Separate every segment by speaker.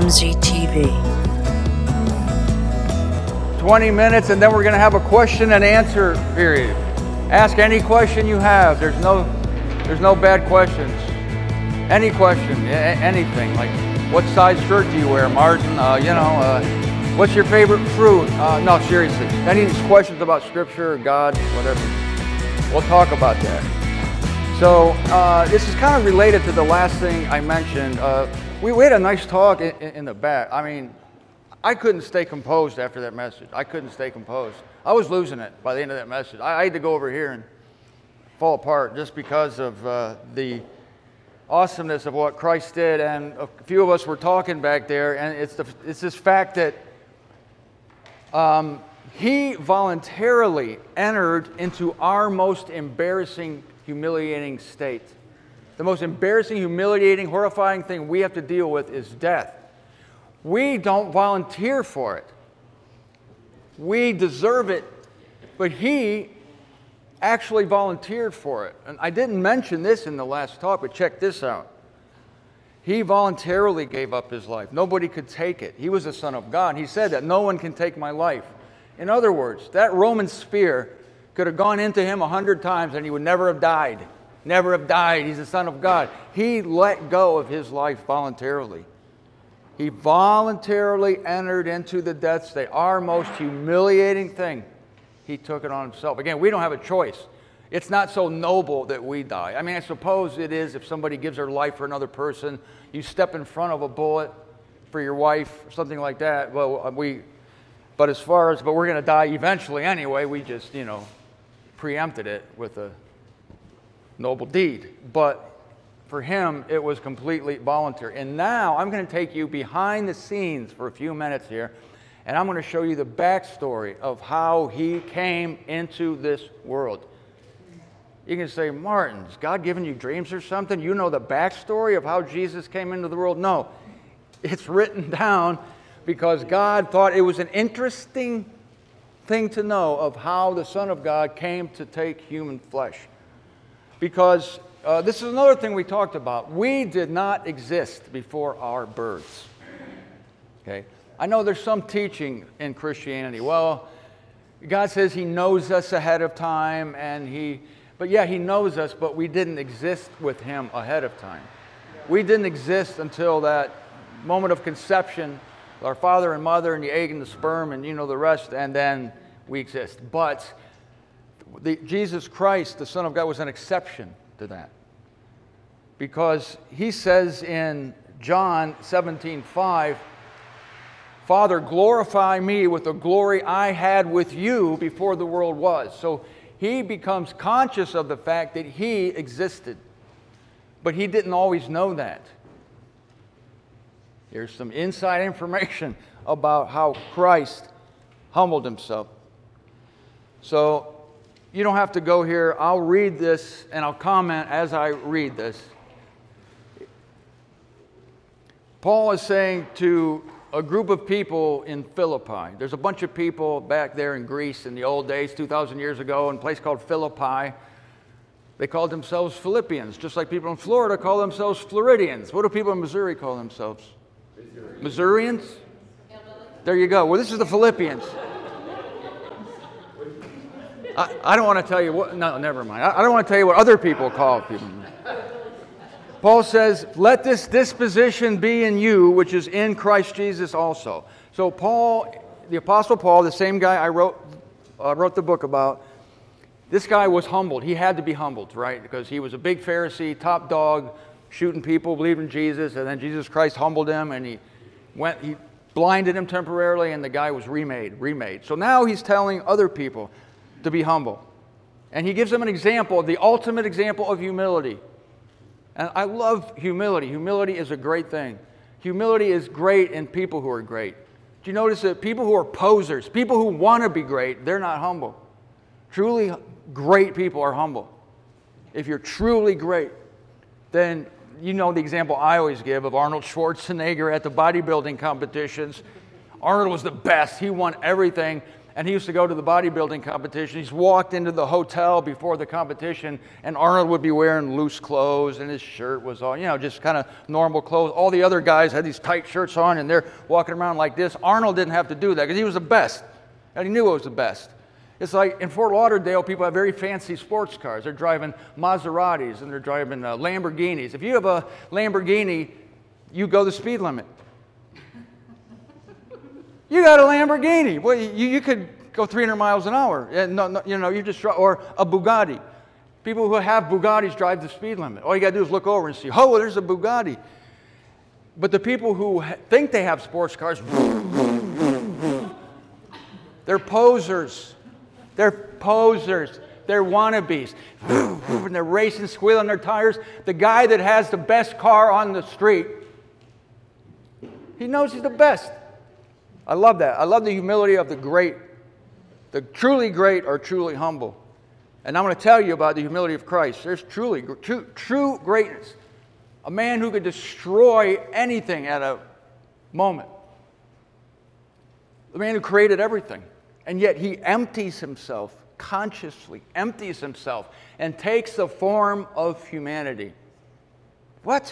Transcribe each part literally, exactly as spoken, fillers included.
Speaker 1: M Z T V.
Speaker 2: twenty minutes, and then we're going to have a question and answer period. Ask any question you have. There's no, there's no bad questions. Any question, a- anything. Like, what size shirt do you wear, Martin? Uh, you know, uh, what's your favorite fruit? Uh, no, seriously. Any questions about Scripture, or God, whatever. We'll talk about that. So uh, this is kind of related to the last thing I mentioned. Uh, we, we had a nice talk in, in the back. I mean, I couldn't stay composed after that message. I couldn't stay composed. I was losing it by the end of that message. I, I had to go over here and fall apart just because of uh, the awesomeness of what Christ did. And a few of us were talking back there, and it's the it's this fact that um, He voluntarily entered into our most embarrassing, humiliating state. The most embarrassing, humiliating, horrifying thing we have to deal with is death. We don't volunteer for it. We deserve it, but He actually volunteered for it. And I didn't mention this in the last talk, but check this out. He voluntarily gave up His life. Nobody could take it. He was the Son of God. He said that no one can take my life. In other words, that Roman spear could have gone into Him a hundred times and He would never have died. Never have died. He's the Son of God. He let go of His life voluntarily. He voluntarily entered into the death state. Our most humiliating thing, He took it on Himself. Again, we don't have a choice. It's not so noble that we die. I mean, I suppose it is if somebody gives their life for another person. You step in front of a bullet for your wife, or something like that. Well, we, but as far as, but we're going to die eventually anyway. We just, you know, preempted it with a noble deed. But for Him, it was completely voluntary. And now I'm going to take you behind the scenes for a few minutes here, and I'm going to show you the backstory of how He came into this world. You can say, Martin, has God given you dreams or something? You know the backstory of how Jesus came into the world? No, it's written down because God thought it was an interesting thing to know of how the Son of God came to take human flesh. Because Uh, this is another thing we talked about. We did not exist before our births. Okay? I know there's some teaching in Christianity. Well, God says He knows us ahead of time, and He, but yeah, He knows us, but we didn't exist with Him ahead of time. We didn't exist until that moment of conception, our father and mother, and the egg and the sperm, and you know the rest, and then we exist. But the, Jesus Christ, the Son of God, was an exception to that. Because He says in John seventeen five, Father, glorify me with the glory I had with you before the world was. So He becomes conscious of the fact that He existed. But He didn't always know that. Here's some inside information about how Christ humbled Himself. So you don't have to go here. I'll read this and I'll comment as I read this. Paul is saying to a group of people in Philippi. There's a bunch of people back there in Greece in the old days, two thousand years ago, in a place called Philippi. They called themselves Philippians, just like people in Florida call themselves Floridians. What do people in Missouri call themselves? Missouri. Missourians? There you go. Well, this is the Philippians. I, I don't want to tell you what, no, never mind. I, I don't want to tell you what other people call people. Paul says, let this disposition be in you, which is in Christ Jesus also. So Paul, the Apostle Paul, the same guy I wrote, uh, wrote the book about, this guy was humbled. He had to be humbled, right? Because he was a big Pharisee, top dog, shooting people, believing in Jesus, and then Jesus Christ humbled him, and he went, he blinded him temporarily, and the guy was remade, remade. So now he's telling other people to be humble. And he gives them an example, the ultimate example of humility. And I love humility. Humility is a great thing. Humility is great in people who are great. Do you notice that people who are posers, people who want to be great, they're not humble. Truly great people are humble. If you're truly great, then you know the example I always give of Arnold Schwarzenegger at the bodybuilding competitions. Arnold was the best. He won everything. And he used to go to the bodybuilding competition. He's walked into the hotel before the competition, and Arnold would be wearing loose clothes, and his shirt was all, you know, just kind of normal clothes. All the other guys had these tight shirts on, and they're walking around like this. Arnold didn't have to do that because he was the best, and he knew it was the best. It's like in Fort Lauderdale, people have very fancy sports cars. They're driving Maseratis, and they're driving uh, Lamborghinis. If you have a Lamborghini, you go the speed limit. You got a Lamborghini. Well, you, you could go three hundred miles an hour. And no, no, you know, you just or a Bugatti. People who have Bugattis drive the speed limit. All you got to do is look over and see, oh, there's a Bugatti. But the people who think they have sports cars, they're posers. They're posers. They're wannabes. And they're racing, squealing their tires. The guy that has the best car on the street, he knows he's the best. I love that. I love the humility of the great. The truly great are truly humble. And I'm going to tell you about the humility of Christ. There's truly true, true greatness. A man who could destroy anything at a moment. The man who created everything. And yet he empties himself, consciously empties himself, and takes the form of humanity. What?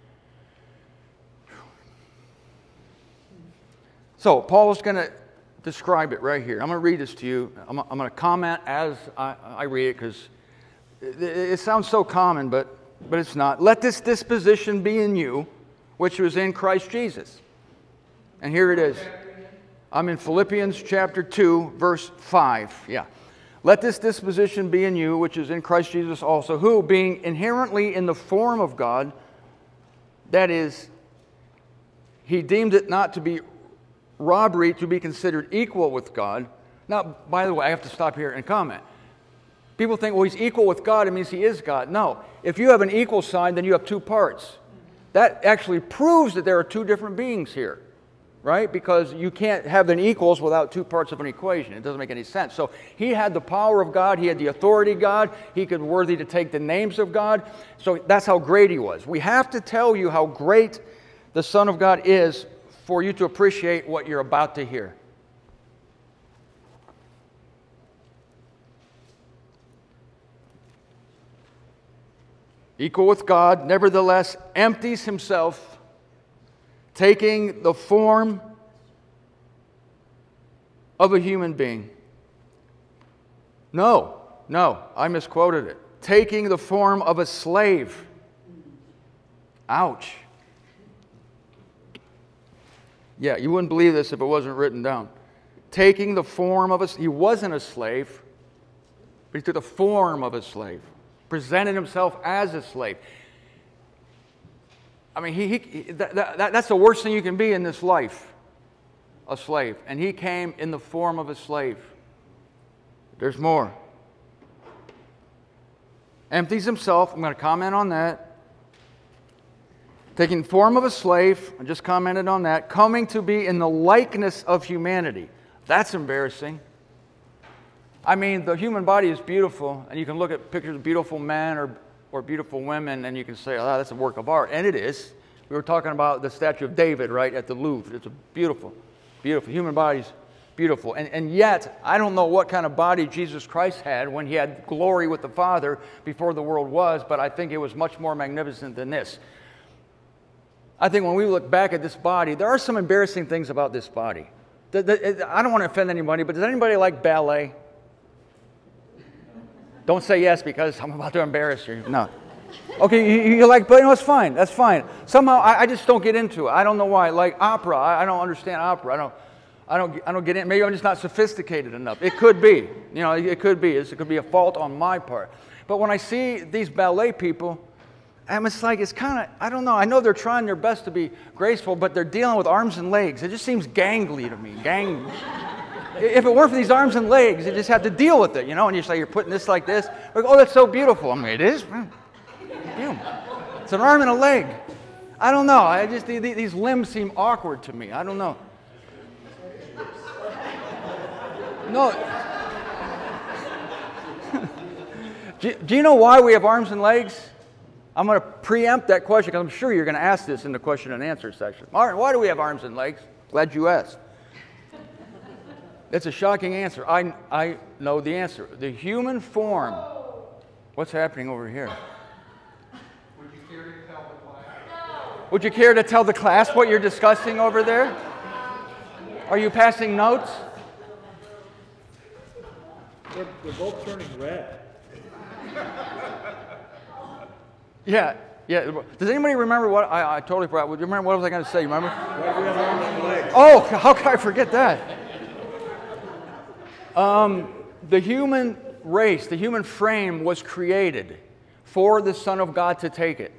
Speaker 2: So, Paul's going to describe it right here. I'm going to read this to you. I'm, I'm going to comment as I, I read it because it, it sounds so common, but, but it's not. Let this disposition be in you, which was in Christ Jesus. And here it is. I'm in Philippians chapter two, verse five. Yeah. Let this disposition be in you, which is in Christ Jesus also, who, being inherently in the form of God, that is, he deemed it not to be robbery to be considered equal with God. Now, by the way, I have to stop here and comment. People think, well, he's equal with God, it means he is God. No. If you have an equal sign, then you have two parts. That actually proves that there are two different beings here, right? Because you can't have an equals without two parts of an equation. It doesn't make any sense. So he had the power of God. He had the authority of God. He could worthy to take the names of God. So that's how great he was. We have to tell you how great the Son of God is for you to appreciate what you're about to hear. Equal with God, nevertheless empties himself, taking the form of a human being. No, no, I misquoted it. Taking the form of a slave. Ouch. Yeah, you wouldn't believe this if it wasn't written down. Taking the form of a slave. He wasn't a slave, but he took the form of a slave. Presented himself as a slave. I mean, he, he, that, that, that's the worst thing you can be in this life, a slave. And he came in the form of a slave. There's more. Empties himself. I'm going to comment on that. Taking form of a slave, I just commented on that. Coming to be in the likeness of humanity. That's embarrassing. I mean, the human body is beautiful, and you can look at pictures of beautiful men or, or beautiful women, and you can say, oh, that's a work of art. And it is. We were talking about the statue of David, right, at the Louvre. It's a beautiful, beautiful. Human body's beautiful. And, and yet, I don't know what kind of body Jesus Christ had when he had glory with the Father before the world was, but I think it was much more magnificent than this. I think when we look back at this body, there are some embarrassing things about this body. The, the, I don't want to offend anybody, but does anybody like ballet? Don't say yes because I'm about to embarrass you. No. Okay, you, you like, but you know, it's fine. That's fine. Somehow, I, I just don't get into it. I don't know why. Like opera, I, I don't understand opera. I don't, I don't, I don't get in. Maybe I'm just not sophisticated enough. It could be. You know, it could be. It could be a fault on my part. But when I see these ballet people, and it's like, it's kind of, I don't know. I know they're trying their best to be graceful, but they're dealing with arms and legs. It just seems gangly to me. Gang. If it weren't for these arms and legs, you just have to deal with it, you know. And you say you're putting this like this. Like, oh, that's so beautiful. I mean, it is. It's an arm and a leg. I don't know. I just these limbs seem awkward to me. I don't know. No. do, do you know why we have arms and legs? I'm going to preempt that question because I'm sure you're going to ask this in the question and answer section. All right, why do we have arms and legs? Glad you asked. That's a shocking answer. I, I know the answer. The human form. What's happening over here?
Speaker 1: Would you care to tell the class?
Speaker 2: Would you care to tell the class what you're discussing over there? Are you passing notes?
Speaker 3: They're, they're both turning red.
Speaker 2: Yeah, yeah. Does anybody remember what I, I totally forgot? Would you remember what was I going to say? You remember?
Speaker 3: Why do we have arms and legs?
Speaker 2: Oh, how could I forget that? Um, the human race, the human frame was created for the Son of God to take it.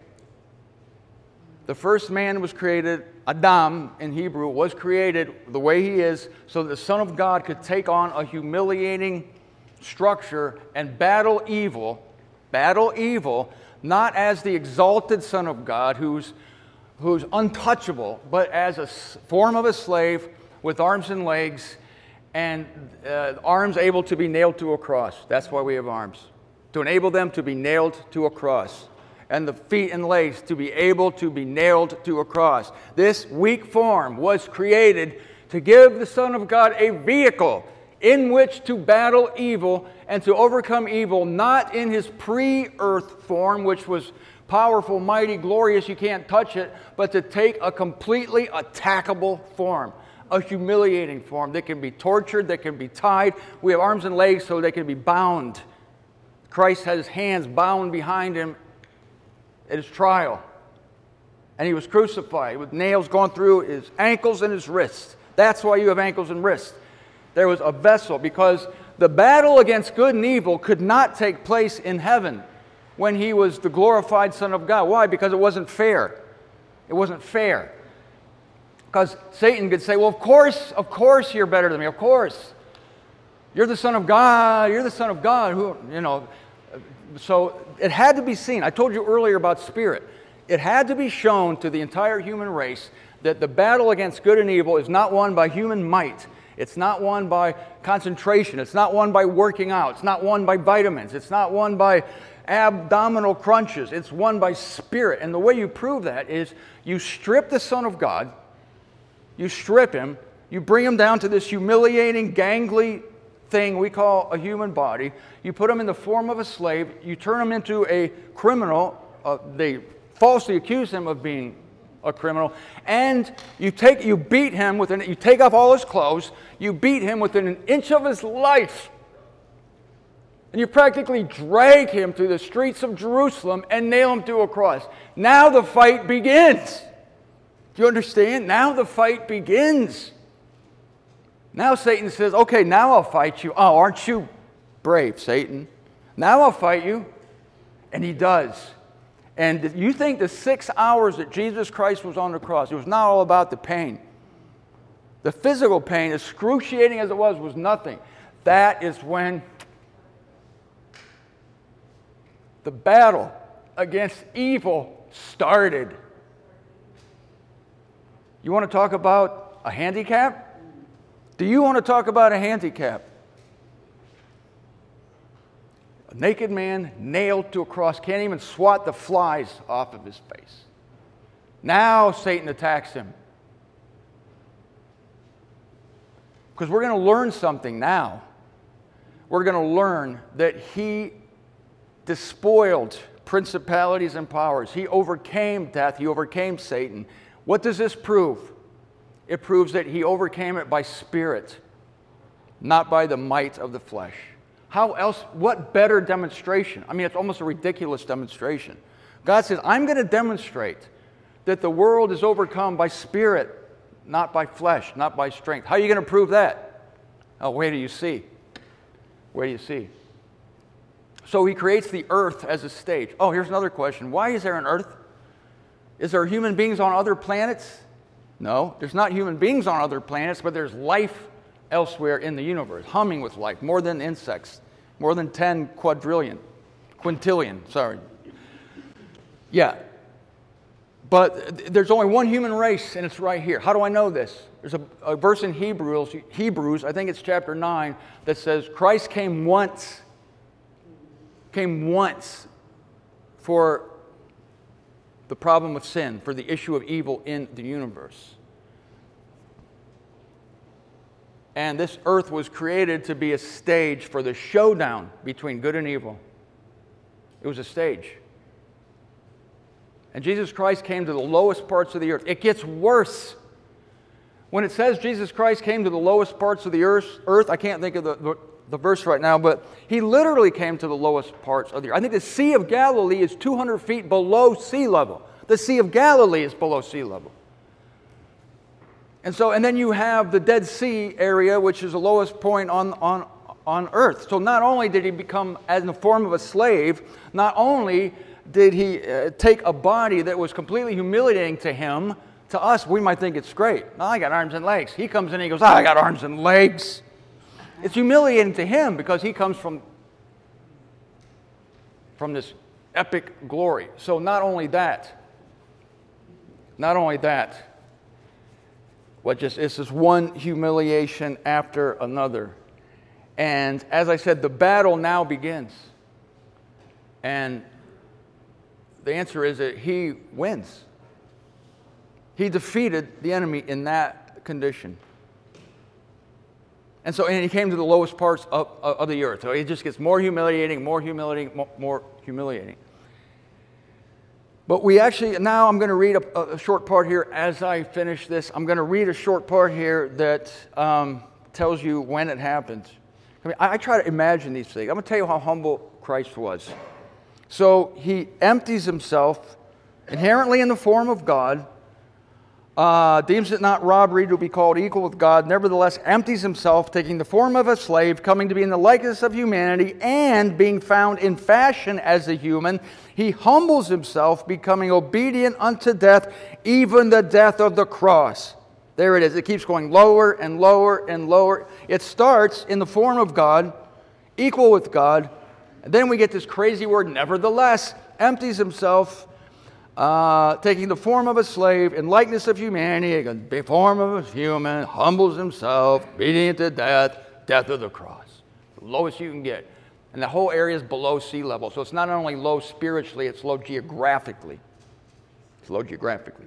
Speaker 2: The first man was created, Adam in Hebrew, was created the way he is so that the Son of God could take on a humiliating structure and battle evil, battle evil, not as the exalted Son of God who's, who's untouchable, but as a form of a slave with arms and legs and uh, arms able to be nailed to a cross. That's why we have arms, to enable them to be nailed to a cross, and the feet and legs to be able to be nailed to a cross. This weak form was created to give the Son of God a vehicle in which to battle evil and to overcome evil, not in his pre-earth form, which was powerful, mighty, glorious, you can't touch it, but to take a completely attackable form, a humiliating form that can be tortured, that can be tied. We have arms and legs so they can be bound. Christ had his hands bound behind him at his trial. And he was crucified with nails going through his ankles and his wrists. That's why you have ankles and wrists. There was a vessel, because the battle against good and evil could not take place in heaven when he was the glorified Son of God. Why? Because it wasn't fair. It wasn't fair. Because Satan could say, well, of course, of course you're better than me. Of course. You're the Son of God. You're the Son of God. Who, you know. So it had to be seen. I told you earlier about spirit. It had to be shown to the entire human race that the battle against good and evil is not won by human might. It's not won by concentration. It's not won by working out. It's not won by vitamins. It's not won by abdominal crunches. It's won by spirit. And the way you prove that is you strip the Son of God, you strip him, you bring him down to this humiliating, gangly thing we call a human body. You put him in the form of a slave. You turn him into a criminal. Uh, they falsely accuse him of being a criminal, and you take, you beat him with an, you take off all his clothes, you beat him within an inch of his life, and you practically drag him through the streets of Jerusalem and nail him to a cross. Now the fight begins. Do you understand? Now the fight begins. Now Satan says, okay, now I'll fight you. Oh, aren't you brave, Satan? Now I'll fight you. And he does. And you think the six hours that Jesus Christ was on the cross, it was not all about the pain. The physical pain, excruciating as it was, was nothing. That is when the battle against evil started. You want to talk about a handicap? Do you want to talk about a handicap? A naked man nailed to a cross, can't even swat the flies off of his face. Now Satan attacks him. Because we're going to learn something now. We're going to learn that he despoiled principalities and powers. He overcame death. He overcame Satan. What does this prove? It proves that he overcame it by spirit, not by the might of the flesh. How else, what better demonstration? I mean, it's almost a ridiculous demonstration. God says, I'm going to demonstrate that the world is overcome by spirit, not by flesh, not by strength. How are you going to prove that? Oh, wait till you see. Wait till you see. So he creates the earth as a stage. Oh, here's another question. Why is there an earth? Is there human beings on other planets? No, there's not human beings on other planets, but there's life elsewhere in the universe, humming with life, more than insects, more than ten quadrillion, quintillion, sorry. Yeah, but there's only one human race, and it's right here. How do I know this? There's a, a verse in Hebrews, Hebrews, I think it's chapter nine, that says Christ came once, came once for the problem of sin, for the issue of evil in the universe. And this earth was created to be a stage for the showdown between good and evil. It was a stage. And Jesus Christ came to the lowest parts of the earth. It gets worse. When it says Jesus Christ came to the lowest parts of the earth, earth I can't think of the, the, the verse right now, but he literally came to the lowest parts of the earth. I think the Sea of Galilee is two hundred feet below sea level. The Sea of Galilee is below sea level. And so, and then you have the Dead Sea area, which is the lowest point on, on, on earth. So not only did he become as in the form of a slave, not only did he uh, take a body that was completely humiliating to him. To us, we might think it's great. Oh, I got arms and legs. He comes in and he goes, oh, I got arms and legs. It's humiliating to him because he comes from, from this epic glory. So not only that, not only that, what just it's just one humiliation after another. And as I said, the battle now begins. And the answer is that he wins. He defeated the enemy in that condition. And so, and he came to the lowest parts of, of the earth. So it just gets more humiliating, more humiliating, more, more humiliating. But we actually, now I'm going to read a, a short part here as I finish this. I'm going to read a short part here that um, tells you when it happened. I mean, I, I try to imagine these things. I'm going to tell you how humble Christ was. So he empties himself inherently in the form of God, Uh, deems it not robbery to be called equal with God, nevertheless empties himself, taking the form of a slave, coming to be in the likeness of humanity, and being found in fashion as a human, he humbles himself, becoming obedient unto death, even the death of the cross. There it is. It keeps going lower and lower and lower. It starts in the form of God, equal with God, and then we get this crazy word, nevertheless, empties himself, Uh, taking the form of a slave in likeness of humanity, the form of a human, humbles himself, obedient to death, death of the cross. The lowest you can get. And the whole area is below sea level. So it's not only low spiritually, it's low geographically. It's low geographically.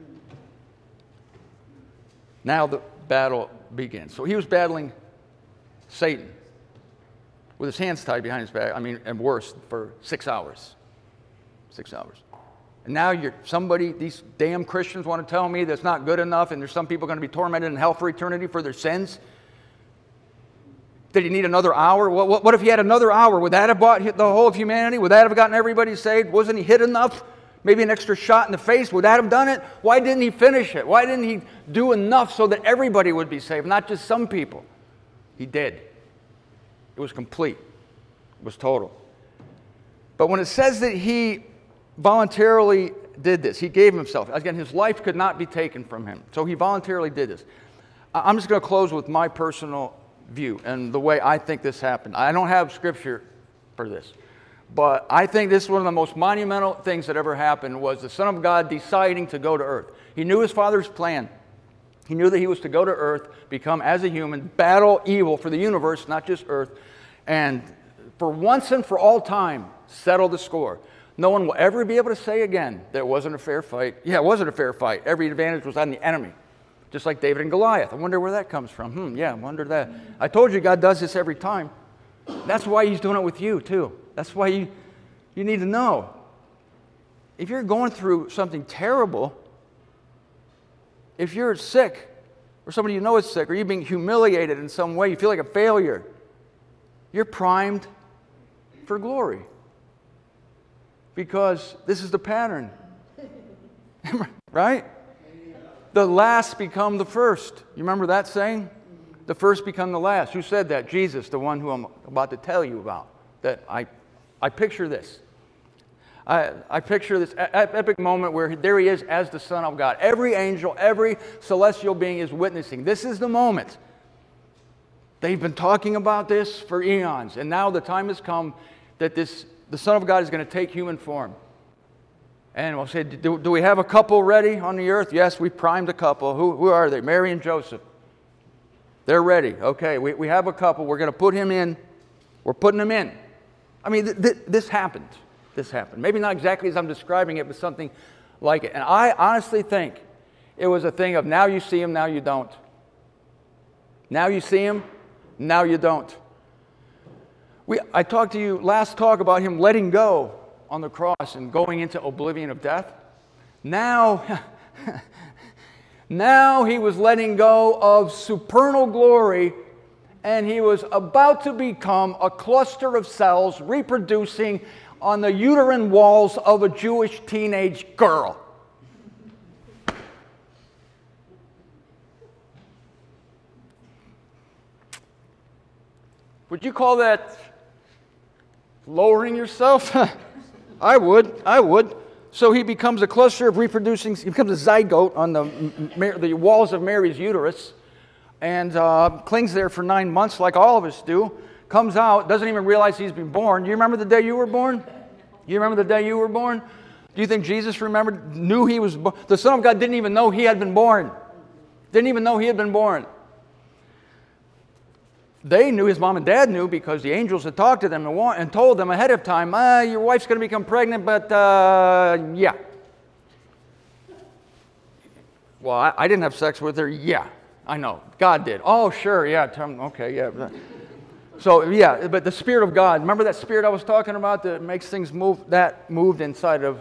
Speaker 2: Now the battle begins. So he was battling Satan with his hands tied behind his back, I mean, and worse, for six hours. Six hours. And now you're somebody, these damn Christians want to tell me that's not good enough and there's some people going to be tormented in hell for eternity for their sins? Did he need another hour? What, what, what if he had another hour? Would that have brought the whole of humanity? Would that have gotten everybody saved? Wasn't he hit enough? Maybe an extra shot in the face? Would that have done it? Why didn't he finish it? Why didn't he do enough so that everybody would be saved, not just some people? He did. It was complete. It was total. But when it says that he voluntarily did this, he gave himself. Again, his life could not be taken from him. So he voluntarily did this. I'm just going to close with my personal view and the way I think this happened. I don't have scripture for this. But I think this is one of the most monumental things that ever happened was the Son of God deciding to go to earth. He knew his Father's plan. He knew that he was to go to earth, become as a human, battle evil for the universe, not just earth, and for once and for all time, settle the score. No one will ever be able to say again that it wasn't a fair fight. Yeah, it wasn't a fair fight. Every advantage was on the enemy. Just like David and Goliath. I wonder where that comes from. Hmm, yeah, I wonder that. I told you God does this every time. That's why he's doing it with you, too. That's why you, you need to know. If you're going through something terrible, if you're sick, or somebody you know is sick, or you're being humiliated in some way, you feel like a failure, you're primed for glory. Because this is the pattern. Right? The last become the first. You remember that saying? The first become the last. Who said that? Jesus, the one who I'm about to tell you about. That I, I picture this. I, I picture this epic moment where there he is as the Son of God. Every angel, every celestial being is witnessing. This is the moment. They've been talking about this for eons. And now the time has come that this the Son of God is going to take human form. And we'll say, do, do we have a couple ready on the earth? Yes, we primed a couple. Who, who are they? Mary and Joseph. They're ready. Okay, we, we have a couple. We're going to put him in. We're putting him in. I mean, th- th- this happened. This happened. Maybe not exactly as I'm describing it, but something like it. And I honestly think it was a thing of now you see him, now you don't. Now you see him, Now you don't. We, I talked to you last talk about him letting go on the cross and going into oblivion of death. Now, now he was letting go of supernal glory, and he was about to become a cluster of cells reproducing on the uterine walls of a Jewish teenage girl. Would you call that lowering yourself? I would. I would. So he becomes a cluster of reproducing, he becomes a zygote on the, the walls of Mary's uterus, and uh, clings there for nine months like all of us do, comes out, doesn't even realize he's been born. Do you remember the day you were born? You remember the day you were born? Do you think Jesus remembered, knew he was born? The Son of God didn't even know he had been born. Didn't even know he had been born. They knew, his mom and dad knew, because the angels had talked to them and, wa- and told them ahead of time, ah, your wife's going to become pregnant, but uh, yeah. Well, I, I didn't have sex with her. Yeah, I know. God did. Oh, sure, yeah. Tom, okay, yeah. So, yeah, but the Spirit of God, remember that Spirit I was talking about that makes things move? That moved inside of,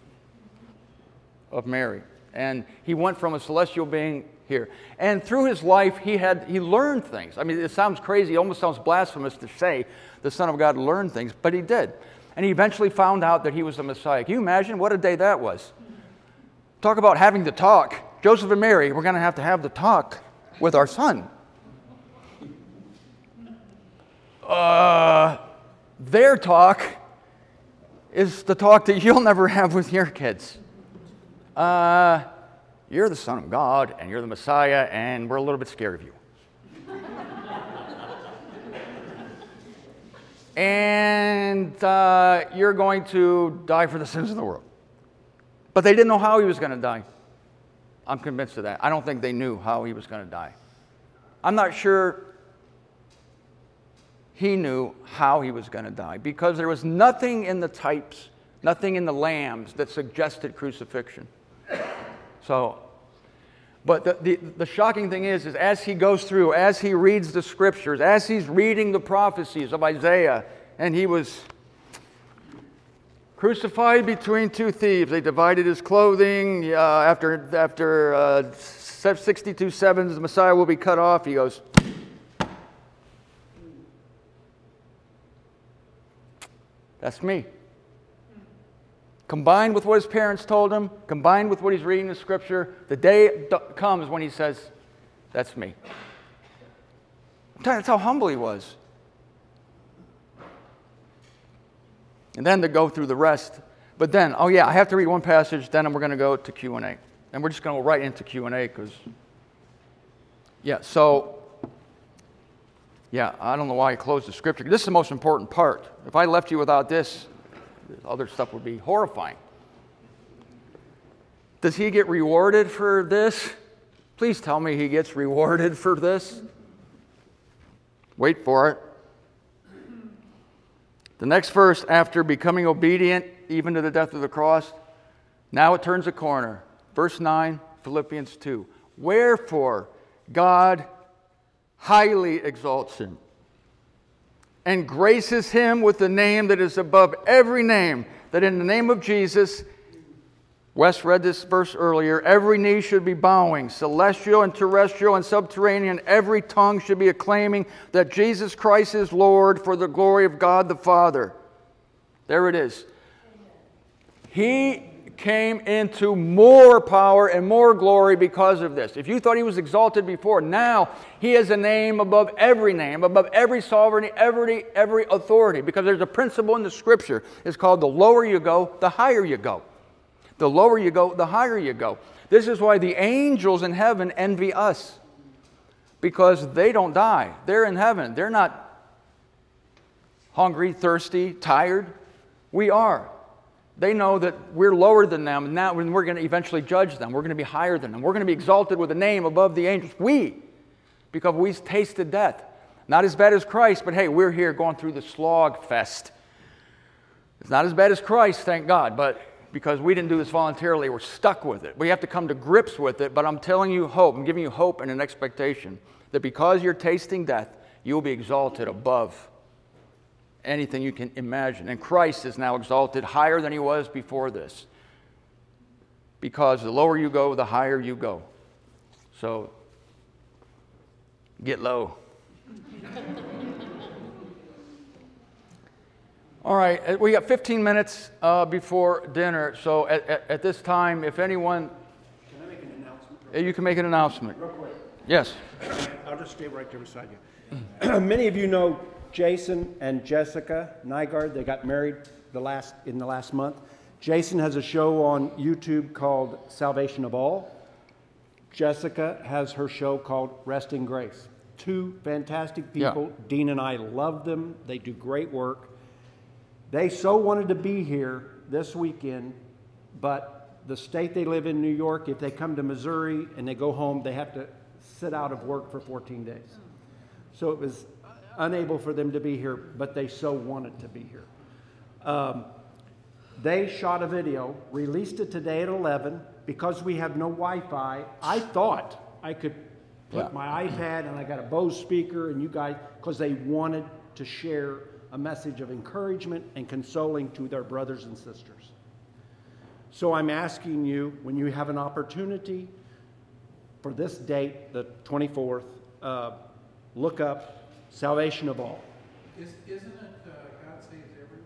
Speaker 2: of Mary. And he went from a celestial being here. And through his life, he had he learned things. I mean, it sounds crazy. It almost sounds blasphemous to say the Son of God learned things, but he did. And he eventually found out that he was the Messiah. Can you imagine what a day that was? Talk about having to talk. Joseph and Mary, we're going to have to have the talk with our son. Uh, their talk is the talk that you'll never have with your kids. Uh... You're the Son of God, and you're the Messiah, and we're a little bit scared of you. and uh, you're going to die for the sins of the world. But they didn't know how he was going to die. I'm convinced of that. I don't think they knew how he was going to die. I'm not sure he knew how he was going to die, because there was nothing in the types, nothing in the lambs that suggested crucifixion. So, but the, the, the shocking thing is, is as he goes through, as he reads the scriptures, as he's reading the prophecies of Isaiah, and he was crucified between two thieves. They divided his clothing. Uh, after after uh, sixty-two sevens, the Messiah will be cut off. He goes, that's me. Combined with what his parents told him, combined with what he's reading in the scripture, the day comes when he says, that's me. That's how humble he was. And then to go through the rest. But then, oh yeah, I have to read one passage, then we're going to go to Q and A. And we're just going to go right into Q and A because, yeah, so, yeah, I don't know why I closed the scripture. This is the most important part. If I left you without this, other stuff would be horrifying. Does he get rewarded for this? Please tell me he gets rewarded for this. Wait for it. The next verse, after becoming obedient even to the death of the cross, now it turns a corner. Verse nine, Philippians two. Wherefore God highly exalts him and graces him with the name that is above every name, that in the name of Jesus, Wes read this verse earlier, every knee should be bowing, celestial and terrestrial and subterranean, every tongue should be acclaiming that Jesus Christ is Lord for the glory of God the Father. There it is. He came into more power and more glory because of this. If you thought he was exalted before, now he has a name above every name, above every sovereignty, every, every authority, because there's a principle in the scripture. It's called the lower you go, the higher you go. The lower you go, the higher you go. This is why the angels in heaven envy us, because they don't die. They're in heaven. They're not hungry, thirsty, tired. We are. They know that we're lower than them, and now we're going to eventually judge them. We're going to be higher than them. We're going to be exalted with a name above the angels. We, because we've tasted death. Not as bad as Christ, but hey, we're here going through the slog fest. It's not as bad as Christ, thank God, but because we didn't do this voluntarily, we're stuck with it. We have to come to grips with it, but I'm telling you hope. I'm giving you hope and an expectation that because you're tasting death, you will be exalted above anything you can imagine. And Christ is now exalted higher than he was before this. Because the lower you go, the higher you go. So, get low. All right, we got fifteen minutes uh, before dinner. So at, at, at this time, if anyone...
Speaker 4: Can I make an announcement?
Speaker 2: You can make an announcement.
Speaker 4: Real quick.
Speaker 2: Yes.
Speaker 4: I'll just stay right there beside you. Many of you know Jason and Jessica Nygaard. They got married the last in the last month. Jason has a show on YouTube called Salvation of All. Jessica has her show called Rest in Grace. Two fantastic people.
Speaker 2: Yeah.
Speaker 4: Dean and I love them. They do great work. They so wanted to be here this weekend, but the state they live in, New York, if they come to Missouri and they go home, they have to sit out of work for fourteen days. So it was unable for them to be here, but they so wanted to be here. Um, they shot a video, released it today at eleven. Because we have no Wi-Fi, I thought I could put
Speaker 2: Yeah.
Speaker 4: my iPad and I got a Bose speaker and you guys, because they wanted to share a message of encouragement and consoling to their brothers and sisters. So I'm asking you, when you have an opportunity for this date, the twenty-fourth, uh, look up Salvation of All.
Speaker 1: Is, isn't it uh, God Saves Everyone?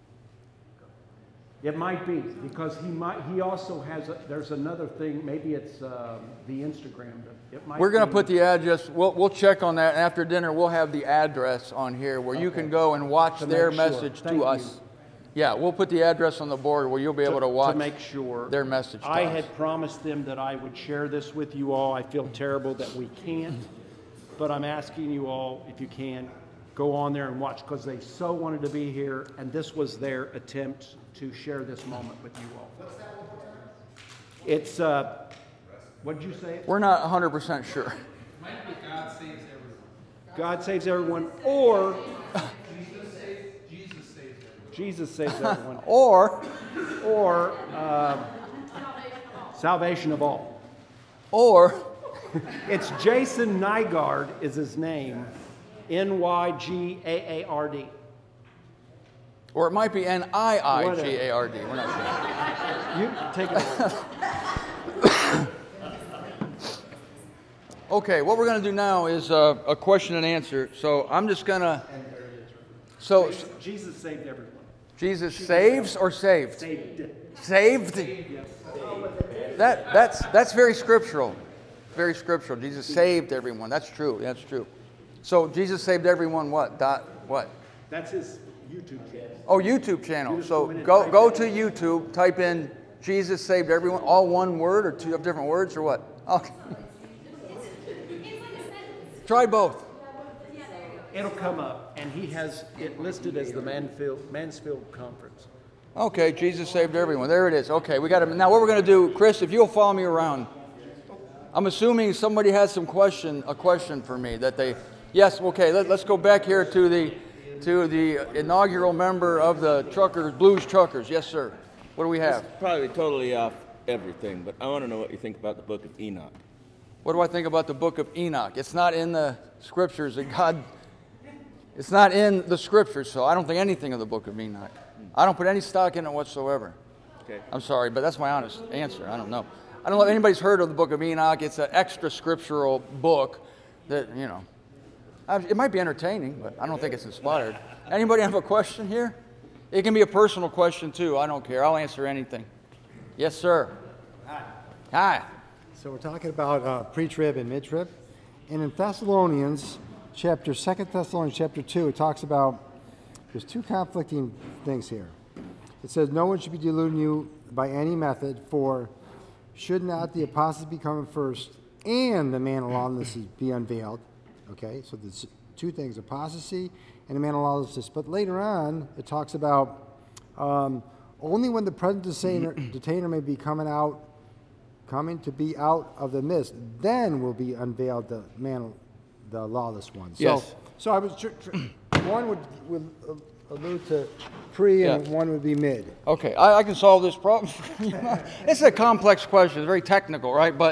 Speaker 4: It might be, because he might. He also has, a, there's another thing, maybe it's um, the Instagram. It might
Speaker 2: We're going to
Speaker 4: be-
Speaker 2: put the address, we'll, we'll check on that. And after dinner, we'll have the address on here where you
Speaker 4: Okay.
Speaker 2: can go and watch
Speaker 4: To
Speaker 2: their
Speaker 4: make sure.
Speaker 2: message
Speaker 4: Thank
Speaker 2: to us.
Speaker 4: you.
Speaker 2: Yeah, we'll put the address on the board where you'll be able to watch
Speaker 4: To make sure.
Speaker 2: their message to
Speaker 4: I
Speaker 2: us.
Speaker 4: had promised them that I would share this with you all. I feel terrible that we can't, but I'm asking you all, if you can, go on there and watch, because they so wanted to be here, and this was their attempt to share this moment with you all. What's that one more time? It's, uh, what did you say?
Speaker 2: We're not one hundred percent sure.
Speaker 1: Might be God Saves Everyone.
Speaker 4: God saves everyone, or
Speaker 1: Jesus saves, Jesus saves everyone.
Speaker 4: Jesus saves everyone,
Speaker 2: Or,
Speaker 4: or uh, salvation of all.
Speaker 2: or,
Speaker 4: It's Jason Nygaard is his name, N Y G A A R D.
Speaker 2: or it might be N I I G A R D. We're not sure.
Speaker 4: You take it away.
Speaker 2: Okay, what we're going to do now is uh, a question and answer. So I'm just going to. So
Speaker 4: Jesus saved everyone.
Speaker 2: Jesus saves or saved?
Speaker 4: Saved.
Speaker 2: Saved? That that's that's very scriptural. Very scriptural. Jesus saved everyone. That's true. That's true. So Jesus saved everyone. What? Dot. What?
Speaker 4: That's his YouTube channel.
Speaker 2: Oh, YouTube channel.
Speaker 4: just
Speaker 2: So
Speaker 4: go in and
Speaker 2: go
Speaker 4: type
Speaker 2: go
Speaker 4: in.
Speaker 2: to YouTube. Type in Jesus saved everyone. All one word or two different words or what? Okay. Try both.
Speaker 4: It'll come up, and he has it listed as the Mansfield Mansfield Conference.
Speaker 2: Okay, Jesus saved everyone. There it is. Okay, we got it. Now what we're going to do, Chris, if you'll follow me around. I'm assuming somebody has some question, a question for me that they. Yes. Okay. Let, let's go back here to the to the inaugural member of the Truckers Blues Truckers. Yes, sir. What do we have?
Speaker 5: Probably totally off everything, but I want to know what you think about the book of Enoch.
Speaker 2: What do I think about the book of Enoch? It's not in the scriptures that God. It's not in the scriptures, so I don't think anything of the book of Enoch. I don't put any stock in it whatsoever.
Speaker 5: Okay.
Speaker 2: I'm sorry, but that's my honest answer. I don't know. I don't know if anybody's heard of the book of Enoch. It's an extra scriptural book that, you know, I- it might be entertaining, but I don't think it's inspired. Anybody have a question here? It can be a personal question too. I don't care. I'll answer anything. Yes, sir. Hi. Hi.
Speaker 6: So we're talking about uh, pre-trib and mid-trib. And in Thessalonians, chapter, Second Thessalonians chapter two, it talks about, there's two conflicting things here. It says, no one should be deluding you by any method, for should not the apostles be coming first and the man of lawlessness be unveiled? Okay, so there's two things, apostasy and the man of lawlessness. But later on, it talks about um, only when the present detainer, detainer may be coming out, coming to be out of the midst, then will be unveiled the man, the lawless one. So,
Speaker 2: Yes.
Speaker 6: so I was, tr- tr- one would, would allude to pre and
Speaker 2: Yeah.
Speaker 6: one would be mid.
Speaker 2: Okay, I, I can solve this problem. For you. It's a complex question. It's very technical, right? But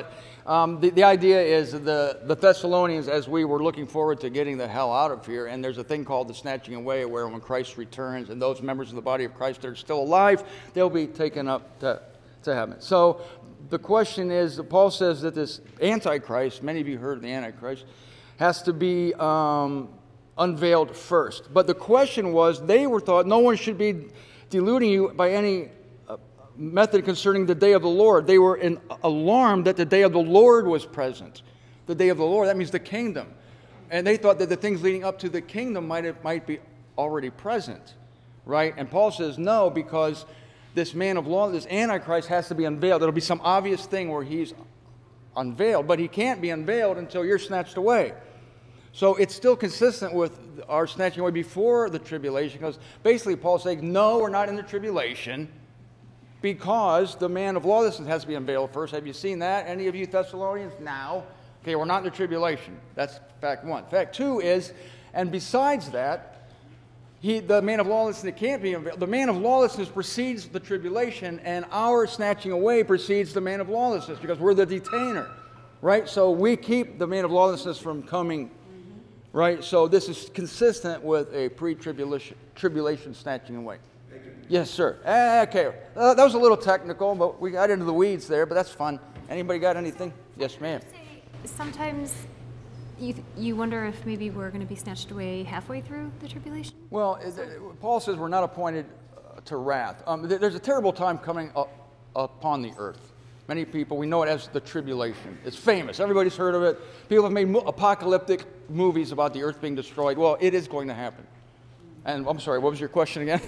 Speaker 2: Um, the, the idea is the, the Thessalonians, as we were looking forward to getting the hell out of here, and there's a thing called the snatching away, where when Christ returns and those members of the body of Christ that are still alive, they'll be taken up to, to heaven. So the question is, Paul says that this Antichrist, many of you heard of the Antichrist, has to be um, unveiled first. But the question was, they were thought, no one should be deluding you by any method concerning the day of the Lord. They were in, alarmed that the day of the Lord was present. The day of the Lord, that means the kingdom. And they thought that the things leading up to the kingdom might, have, might be already present, right? And Paul says no, because this man of law, this Antichrist, has to be unveiled. There'll be some obvious thing where he's unveiled, but he can't be unveiled until you're snatched away. So it's still consistent with our snatching away before the tribulation, because basically Paul's saying, no, we're not in the tribulation, because the man of lawlessness has to be unveiled first. Have you seen that? Any of you Thessalonians? Now. Okay, we're not in the tribulation. That's fact one. Fact two is, and besides that, he, the man of lawlessness can't be unveiled. The man of lawlessness precedes the tribulation, and our snatching away precedes the man of lawlessness, because we're the detainer, right? So we keep the man of lawlessness from coming, right? So this is consistent with a pre-tribulation tribulation snatching away. Yes, sir. Okay. Uh, that was a little technical, but we got into the weeds there, but that's fun. Anybody got anything? Yes, ma'am.
Speaker 7: Sometimes you th- you wonder if maybe we're going to be snatched away halfway through the tribulation?
Speaker 2: Well, it, it, Paul says we're not appointed uh, to wrath. Um, th- there's a terrible time coming up, upon the earth. Many people, we know it as the tribulation. It's famous. Everybody's heard of it. People have made mo- apocalyptic movies about the earth being destroyed. Well, it is going to happen. And I'm sorry, what was your question again?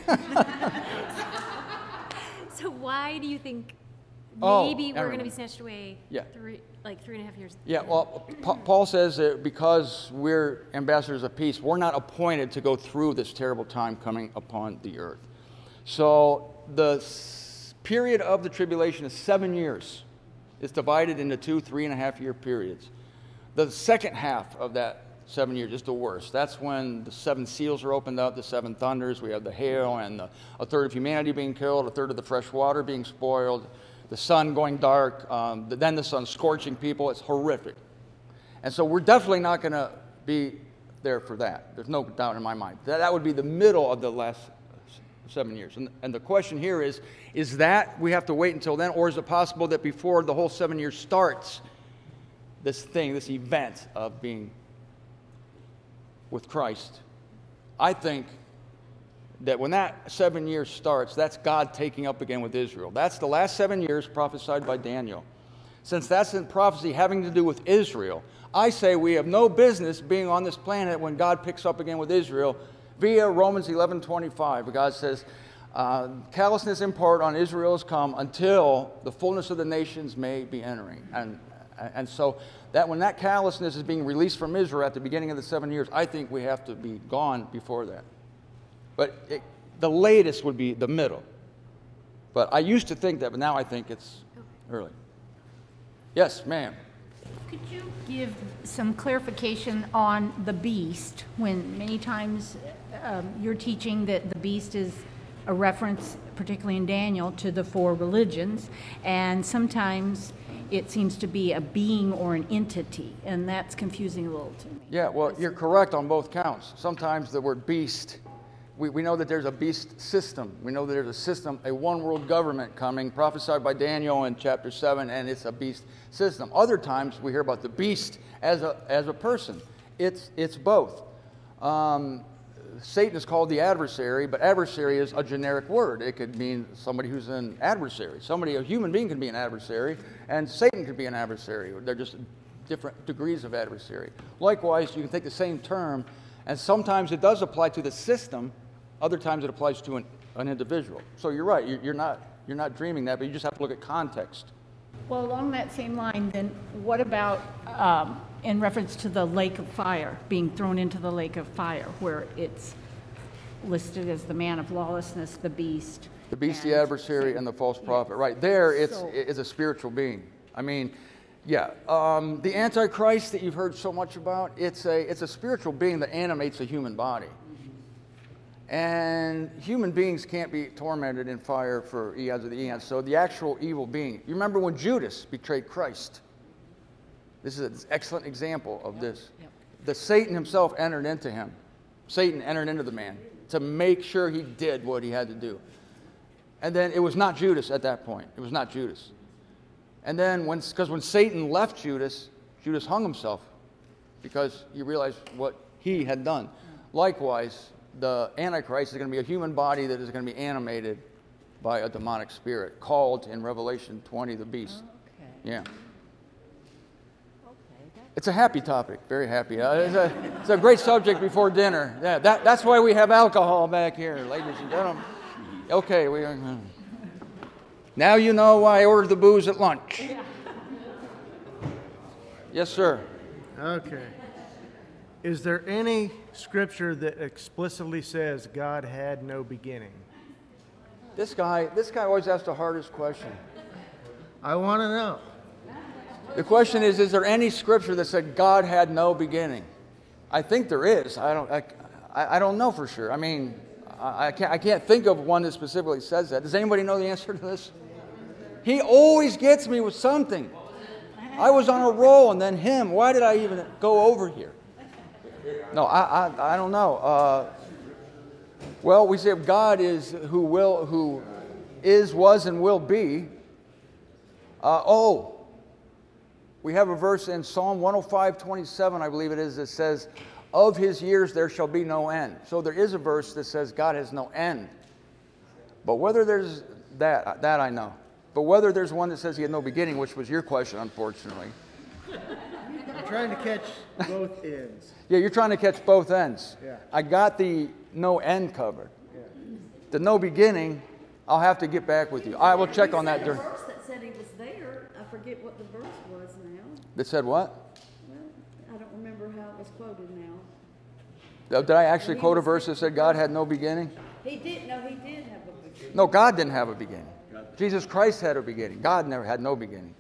Speaker 7: So why do you think
Speaker 2: Oh,
Speaker 7: maybe
Speaker 2: I
Speaker 7: we're going to
Speaker 2: remember.
Speaker 7: be snatched away
Speaker 2: Yeah.
Speaker 7: three, like three and a half years?
Speaker 2: Yeah, well, Pa- Paul says that because we're ambassadors of peace, we're not appointed to go through this terrible time coming upon the earth. So the s- period of the tribulation is seven years. It's divided into two, three and a half year periods. The second half of that seven years is the worst. That's when the seven seals are opened up, the seven thunders. We have the hail and the, a third of humanity being killed, a third of the fresh water being spoiled, the sun going dark, um, the, then the sun scorching people. It's horrific. And so we're definitely not going to be there for that. There's no doubt in my mind. That, that would be the middle of the last seven years. And, and the question here is, is that we have to wait until then, or is it possible that before the whole seven years starts, this thing, this event of being with Christ? I think that when that seven years starts, that's God taking up again with Israel. That's the last seven years prophesied by Daniel. Since that's in prophecy having to do with Israel, I say we have no business being on this planet when God picks up again with Israel via Romans eleven twenty-five. God says, uh, callousness in part on Israel has come until the fullness of the nations may be entering. And, and so that when that callousness is being released from Israel at the beginning of the seven years, I think we have to be gone before that. But it, the latest would be the middle. But I used to think that, but now I think it's early. Yes, ma'am.
Speaker 8: Could you give some clarification on the beast, when many times um, you're teaching that the beast is a reference, particularly in Daniel, to the four religions, and sometimes it seems to be a being or an entity, and that's confusing a little to me.
Speaker 2: Yeah, well, you're correct on both counts. Sometimes the word beast, we, we know that there's a beast system. We know that there's a system, a one world government coming, prophesied by Daniel in chapter seven, and it's a beast system. Other times we hear about the beast as a, as a person. It's, it's both. Um, Satan is called the adversary, but adversary is a generic word. It could mean somebody who's an adversary. Somebody, a human being can be an adversary, and Satan could be an adversary. They're just different degrees of adversary. Likewise, you can take the same term, and sometimes it does apply to the system, other times it applies to an, an individual. So you're right, you're, you're not, you're not dreaming that, but you just have to look at context.
Speaker 8: Well, along that same line, then what about um, in reference to the lake of fire, being thrown into the lake of fire, where it's listed as the man of lawlessness, the beast?
Speaker 2: The beast, the
Speaker 8: and
Speaker 2: adversary,
Speaker 8: Satan.
Speaker 2: and the false prophet. Right there, it's,
Speaker 8: So-
Speaker 2: it's a spiritual being. I mean, yeah. Um, the Antichrist that you've heard so much about, it's a, it's a spiritual being that animates a human body. And human beings can't be tormented in fire for eons of the eons. So the actual evil being. You remember when Judas betrayed Christ? This is an excellent example of this. The Satan himself entered into him. Satan entered into the man to make sure he did what he had to do. And then it was not Judas at that point. It was not Judas. And then, when, because when Satan left Judas, Judas hung himself because he realized what he had done. Likewise, the Antichrist is going to be a human body that is going to be animated by a demonic spirit, called in Revelation twenty the beast.
Speaker 9: Okay.
Speaker 2: Yeah.
Speaker 9: Okay.
Speaker 2: It's a happy topic, very happy. Uh, it's, a, it's a great subject before dinner. Yeah, that, that's why we have alcohol back here, ladies and gentlemen. Okay, we are. Uh, now you know why I ordered the booze at lunch. Yes, sir.
Speaker 10: Okay. Is there any scripture that explicitly says God had no beginning?
Speaker 2: This guy, this guy always asks the hardest question.
Speaker 10: I want to know.
Speaker 2: The question is, is there any scripture that said God had no beginning? I think there is. I don't, I, I don't know for sure. I mean, I, I, can't, I can't think of one that specifically says that. Does anybody know the answer to this? He always gets me with something. I was on a roll and then him. Why did I even go over here? No, I, I, I don't know. Uh, well, we say if God is who will, who is, was, and will be. Uh, oh, we have a verse in Psalm one oh five, twenty-seven, I believe it is, that says, of his years there shall be no end. So there is a verse that says God has no end. But whether there's that, that I know. But whether there's one that says he had no beginning, which was your question, unfortunately.
Speaker 10: I'm trying to catch both ends.
Speaker 2: Yeah, you're trying to catch both ends.
Speaker 10: Yeah.
Speaker 2: I got the no end covered. Yeah. The no beginning, I'll have to get back with you. I will check on that.
Speaker 9: The
Speaker 2: During,
Speaker 9: verse that said he was there, I forget what the verse was now.
Speaker 2: that said what?
Speaker 9: Well, I don't remember how it was quoted now.
Speaker 2: Did I actually quote a verse that said God had no beginning?
Speaker 9: He did, no, he did have a beginning.
Speaker 2: No, God didn't have a beginning. Jesus Christ had a beginning. God never had no beginning.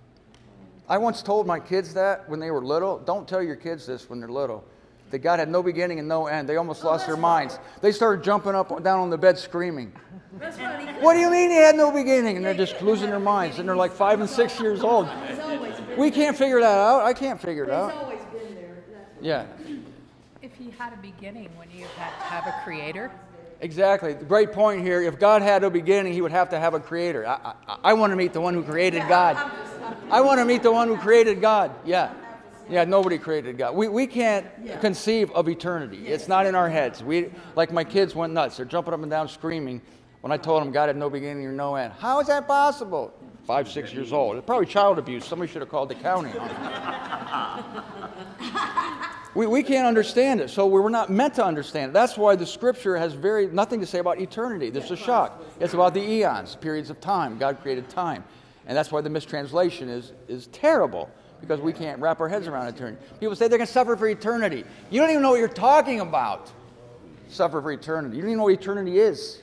Speaker 2: I once told my kids that when they were little. Don't tell your kids this when they're little. That God had no beginning and no end. They almost
Speaker 9: Oh,
Speaker 2: lost their
Speaker 9: that's
Speaker 2: minds. They started jumping up and down on the bed screaming.
Speaker 9: That's right. he
Speaker 2: What do you mean he had no beginning? And they're just losing their minds. And they're like five and six years old.
Speaker 9: He's always been
Speaker 2: We can't figure that out. I can't figure it
Speaker 9: He's
Speaker 2: out.
Speaker 9: always been there. That's
Speaker 2: Yeah,
Speaker 11: If he had a beginning, when you had to have a creator?
Speaker 2: exactly. The great point here. If God had a beginning, he would have to have a creator. I, I, I want to meet the one who created God. I want to meet the one who created God. Yeah. Yeah, nobody created God. We, we can't conceive of eternity. It's not in our heads. We, like my kids went nuts. They're jumping up and down screaming when I told them God had no beginning or no end. How is that possible? Five, six years old. It's probably child abuse. Somebody should have called the county on it. we, we can't understand it, so we were not meant to understand it. That's why the Scripture has very nothing to say about eternity. This is a shock. It's about the eons, periods of time. God created time. And that's why the mistranslation is, is terrible, because we can't wrap our heads around eternity. People say they're going to suffer for eternity. You don't even know what you're talking about. Suffer for eternity. You don't even know what eternity is.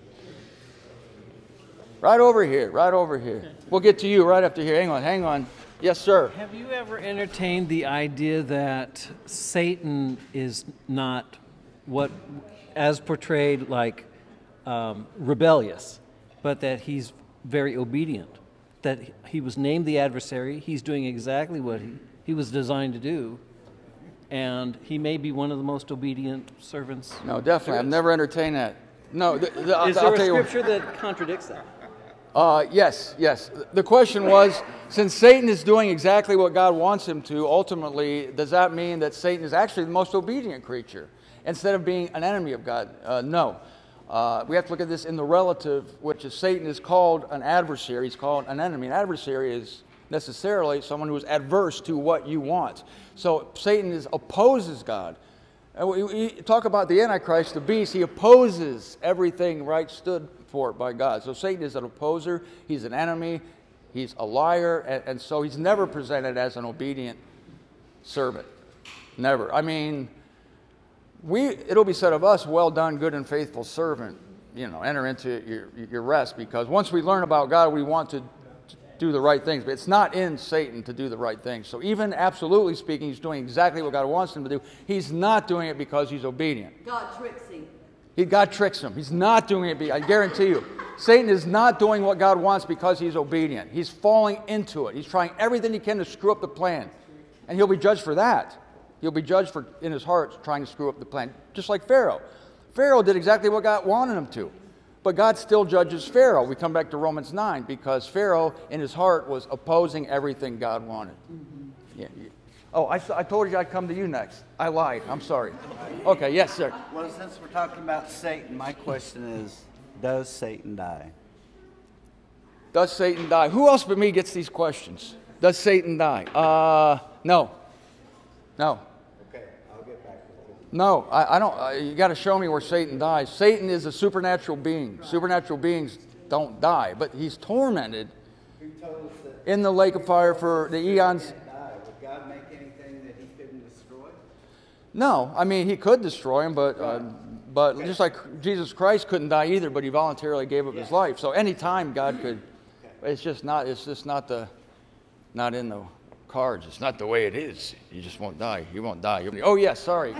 Speaker 2: Right over here, right over here. We'll get to you right after here. Hang on, hang on. Yes, sir.
Speaker 12: Have you ever entertained the idea that Satan is not what, as portrayed, like um, rebellious, but that he's very obedient? That he was named the adversary, he's doing exactly what he, he was designed to do, and he may be one of the most obedient servants.
Speaker 2: No, definitely. I've never entertained that. No, the, the, I'll,
Speaker 12: Is
Speaker 2: I'll
Speaker 12: there
Speaker 2: tell
Speaker 12: a
Speaker 2: you.
Speaker 12: scripture that contradicts that?
Speaker 2: Uh, yes, yes. The question was, since Satan is doing exactly what God wants him to, ultimately, does that mean that Satan is actually the most obedient creature instead of being an enemy of God? Uh, no. Uh, we have to look at this in the relative, which is Satan is called an adversary. He's called an enemy. An adversary is necessarily someone who is adverse to what you want. So Satan is, opposes God. And we, we talk about the Antichrist, the beast. He opposes everything right stood for by God. So Satan is an opposer. He's an enemy. He's a liar. And, and so he's never presented as an obedient servant. Never. I mean, we it'll be said of us, well done, good and faithful servant. You know, enter into your, your rest. Because once we learn about God, we want to do the right things. But it's not in Satan to do the right things. So even absolutely speaking, he's doing exactly what God wants him to do. He's not doing it because he's obedient.
Speaker 9: God tricks him.
Speaker 2: He, God tricks him. He's not doing it, I guarantee you. Satan is not doing what God wants because he's obedient. He's falling into it. He's trying everything he can to screw up the plan. And he'll be judged for that. He'll be judged for, in his heart, trying to screw up the plan, just like Pharaoh. Pharaoh did exactly what God wanted him to. But God still judges Pharaoh. We come back to Romans nine, because Pharaoh, in his heart, was opposing everything God wanted. Mm-hmm. Yeah, yeah. Oh, I, I told you I'd come to you next. I lied. I'm sorry. Okay, yes, sir.
Speaker 13: Well, since we're talking about Satan, my question is, does Satan die?
Speaker 2: Does Satan die? Who else but me gets these questions? Does Satan die? Uh, no. No.
Speaker 13: Okay, I'll get back with you.
Speaker 2: No, I, I don't. Uh, you got to show me where Satan dies. Satan is a supernatural being. Supernatural beings don't die, but he's tormented in the lake of fire for the eons.
Speaker 13: Would God make anything that he couldn't destroy?
Speaker 2: No, I mean he could destroy him, but uh, but just like Jesus Christ couldn't die either, but he voluntarily gave up his life. So any time God could, it's just not. It's just not the, not in the cards. It's not the way it is. You just won't die. You won't die. You'll be, oh yes, sorry.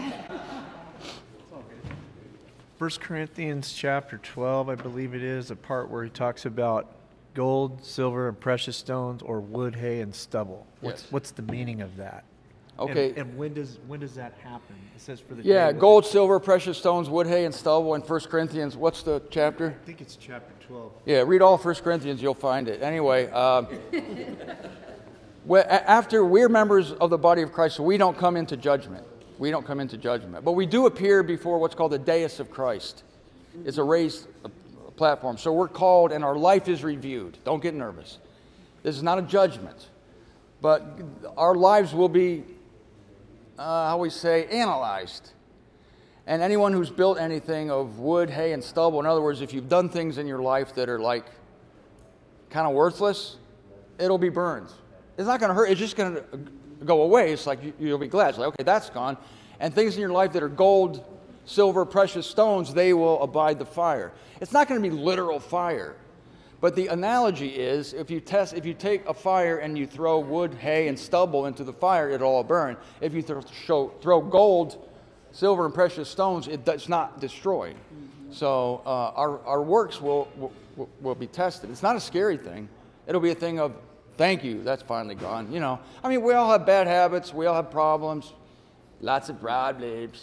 Speaker 10: First Corinthians chapter twelve, I believe it is, a part where he talks about gold, silver, and precious stones, or wood, hay, and stubble. What's,
Speaker 2: Yes.
Speaker 10: what's the meaning of that?
Speaker 2: Okay.
Speaker 10: And, and when does when does that happen? It says for the
Speaker 2: Yeah,
Speaker 10: day of-
Speaker 2: gold, silver, precious stones, wood, hay, and stubble in First Corinthians. What's the chapter?
Speaker 10: I think it's chapter twelve.
Speaker 2: Yeah, read all First Corinthians, you'll find it. Anyway, um, well, a- after we're members of the body of Christ, so we don't come into judgment. We don't come into judgment. But we do appear before what's called the dais of Christ. It's a raised uh, platform. So we're called and our life is reviewed. Don't get nervous. This is not a judgment. But our lives will be, uh, how we say, analyzed. And anyone who's built anything of wood, hay, and stubble, in other words, if you've done things in your life that are like kind of worthless, it'll be burned. It's not going to hurt. It's just going to go away. It's like you, you'll be glad. It's like, okay, that's gone. And things in your life that are gold, silver, precious stones, they will abide the fire. It's not going to be literal fire. But the analogy is, if you test, if you take a fire and you throw wood, hay, and stubble into the fire, it'll all burn. If you th- show, throw gold, silver, and precious stones, it does not destroy. Mm-hmm. So uh, our, our works will, will, will be tested. It's not a scary thing. It'll be a thing of, thank you, that's finally gone. You know, I mean, we all have bad habits. We all have problems. Lots of problems.